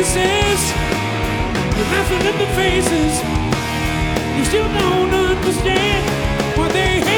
places, you're laughing in the faces. You still don't understand why they hate